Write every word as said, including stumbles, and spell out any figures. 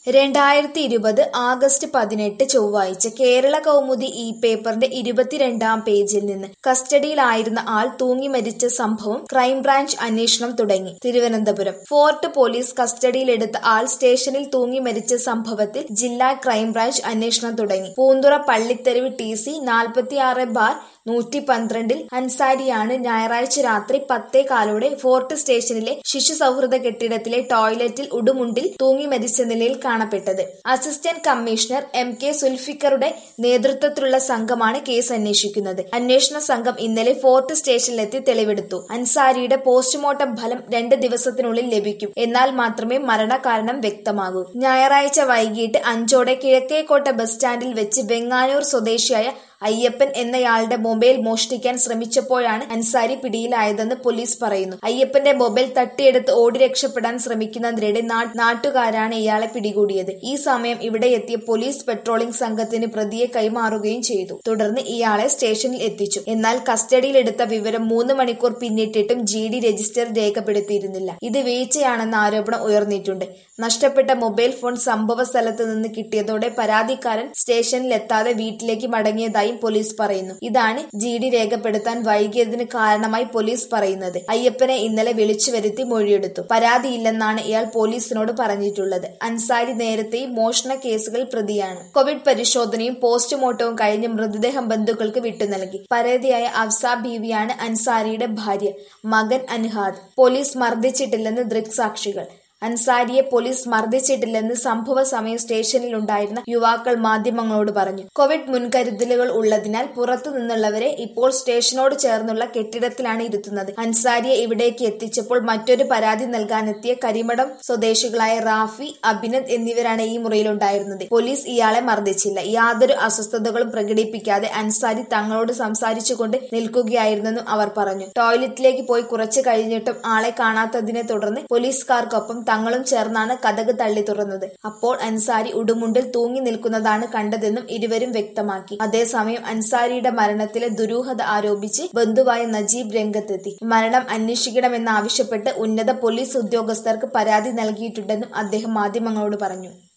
രണ്ടായിരത്തി ഇരുപത് ആഗസ്റ്റ് പതിനെട്ട് ചൊവ്വാഴ്ച കേരള കൗമുദി ഈ പേപ്പറിന്റെ ഇരുപത്തിരണ്ടാം പേജിൽ നിന്ന് കസ്റ്റഡിയിലായിരുന്ന ആൾ തൂങ്ങി മരിച്ച സംഭവം ക്രൈംബ്രാഞ്ച് അന്വേഷണം തുടങ്ങി. തിരുവനന്തപുരം ഫോർട്ട് പോലീസ് കസ്റ്റഡിയിലെടുത്ത ആൾ സ്റ്റേഷനിൽ തൂങ്ങി മരിച്ച സംഭവത്തിൽ ജില്ലാ ക്രൈംബ്രാഞ്ച് അന്വേഷണം തുടങ്ങി. പൂന്തുറ പള്ളിത്തെരുവ് ടി സി നാൽപ്പത്തിയാറ് ബാർ നൂറ്റി പന്ത്രണ്ടിൽ അൻസാരിയാണ് ഞായറാഴ്ച രാത്രി പത്തേ കാലോടെ ഫോർട്ട് സ്റ്റേഷനിലെ ശിശു സൗഹൃദ കെട്ടിടത്തിലെ ടോയ്ലറ്റിൽ ഉടുമുണ്ടിൽ തൂങ്ങി മരിച്ച നിലയിൽ കാണപ്പെട്ടത്. അസിസ്റ്റന്റ് കമ്മീഷണർ എം കെ സുൽഫിക്കറുടെ നേതൃത്വത്തിലുള്ള സംഘമാണ് കേസ് അന്വേഷിക്കുന്നത്. അന്വേഷണ സംഘം ഇന്നലെ ഫോർട്ട് സ്റ്റേഷനിലെത്തി തെളിവെടുത്തു. അൻസാരിയുടെ പോസ്റ്റ്മോർട്ടം ഫലം രണ്ട് ദിവസത്തിനുള്ളിൽ ലഭിക്കും. എന്നാൽ മാത്രമേ മരണകാരണം വ്യക്തമാകൂ. ഞായറാഴ്ച വൈകിട്ട് അഞ്ചോടെ കിഴക്കേക്കോട്ട ബസ് സ്റ്റാൻഡിൽ വെച്ച് വെങ്ങാനൂർ സ്വദേശിയായ അയ്യപ്പൻ എന്നയാളുടെ മൊബൈൽ മോഷ്ടിക്കാൻ ശ്രമിച്ചപ്പോഴാണ് അൻസാരി പിടിയിലായതെന്ന് പോലീസ് പറയുന്നു. അയ്യപ്പന്റെ മൊബൈൽ തട്ടിയെടുത്ത് ഓടി രക്ഷപ്പെടാൻ ശ്രമിക്കുന്നതിനിടെ നാട്ടുകാരാണ് ഇയാളെ പിടികൂടിയത്. ഈ സമയം ഇവിടെ എത്തിയ പോലീസ് പെട്രോളിംഗ് സംഘത്തിന് പ്രതിയെ കൈമാറുകയും ചെയ്തു. തുടർന്ന് ഇയാളെ സ്റ്റേഷനിൽ എത്തിച്ചു. എന്നാൽ കസ്റ്റഡിയിലെടുത്ത വിവരം മൂന്ന് മണിക്കൂർ പിന്നിട്ടിട്ടും ജി ഡി രജിസ്റ്റർ രേഖപ്പെടുത്തിയിരുന്നില്ല. ഇത് വീഴ്ചയാണെന്ന ആരോപണം ഉയർന്നിട്ടുണ്ട്. നഷ്ടപ്പെട്ട മൊബൈൽ ഫോൺ സംഭവ സ്ഥലത്ത് നിന്ന് കിട്ടിയതോടെ പരാതിക്കാരൻ സ്റ്റേഷനിലെത്താതെ വീട്ടിലേക്ക് മടങ്ങിയതായി പോലീസ് പറയുന്നു. ഇതാണ് ജി ഡി രേഖപ്പെടുത്താൻ വൈകിയതിന് കാരണമായി പോലീസ് പറയുന്നത്. അയ്യപ്പനെ ഇന്നലെ വിളിച്ചു വരുത്തി മൊഴിയെടുത്തു. പരാതിയില്ലെന്നാണ് ഇയാൾ പോലീസിനോട് പറഞ്ഞിട്ടുള്ളത്. അൻസാരി നേരത്തെയും മോഷണ കേസുകൾ പ്രതിയാണ്. കോവിഡ് പരിശോധനയും പോസ്റ്റ്മോർട്ടവും കഴിഞ്ഞ് മൃതദേഹം ബന്ധുക്കൾക്ക് വിട്ടുനൽകി. പരാതിയായ അഫ്സ ബീവിയാണ് അൻസാരിയുടെ ഭാര്യ. മകൻ അൻഹാദ്. പോലീസ് മർദ്ദിച്ചിട്ടില്ലെന്ന് ദൃക്സാക്ഷികൾ. അൻസാരിയെ പോലീസ് മർദ്ദിച്ചിട്ടില്ലെന്ന് സംഭവ സമയം സ്റ്റേഷനിലുണ്ടായിരുന്ന യുവാക്കൾ മാധ്യമങ്ങളോട് പറഞ്ഞു. കോവിഡ് മുൻകരുതലുകൾ ഉള്ളതിനാൽ പുറത്തു നിന്നുള്ളവരെ ഇപ്പോൾ സ്റ്റേഷനോട് ചേർന്നുള്ള കെട്ടിടത്തിലാണ് ഇരുത്തുന്നത്. അൻസാരിയെ ഇവിടേക്ക് എത്തിച്ചപ്പോൾ മറ്റൊരു പരാതി നൽകാനെത്തിയ കരിമഠം സ്വദേശികളായ റാഫി, അഭിനന്ദ് എന്നിവരാണ് ഈ മുറിയിലുണ്ടായിരുന്നത്. പോലീസ് ഇയാളെ മർദ്ദിച്ചില്ല. യാതൊരു അസ്വസ്ഥതകളും പ്രകടിപ്പിക്കാതെ അൻസാരി തങ്ങളോട് സംസാരിച്ചുകൊണ്ട് നിൽക്കുകയായിരുന്നെന്നും അവർ പറഞ്ഞു. ടോയ്ലറ്റിലേക്ക് പോയി കുറച്ചു കഴിഞ്ഞിട്ടും ആളെ കാണാത്തതിനെ തുടർന്ന് പോലീസുകാർക്കൊപ്പം തങ്ങളും ചേർന്നാണ് കതക് തള്ളി തുറന്നത്. അപ്പോൾ അൻസാരി ഉടുമുണ്ടിൽ തൂങ്ങി നിൽക്കുന്നതാണ് കണ്ടതെന്നും ഇരുവരും വ്യക്തമാക്കി. അതേസമയം അൻസാരിയുടെ മരണത്തിലെ ദുരൂഹത ആരോപിച്ച് ബന്ധുവായ നജീബ് രംഗത്തെത്തി. മരണം അന്വേഷിക്കണമെന്നാവശ്യപ്പെട്ട് ഉന്നത പോലീസ് ഉദ്യോഗസ്ഥർക്ക് പരാതി നൽകിയിട്ടുണ്ടെന്നും അദ്ദേഹം മാധ്യമങ്ങളോട് പറഞ്ഞു.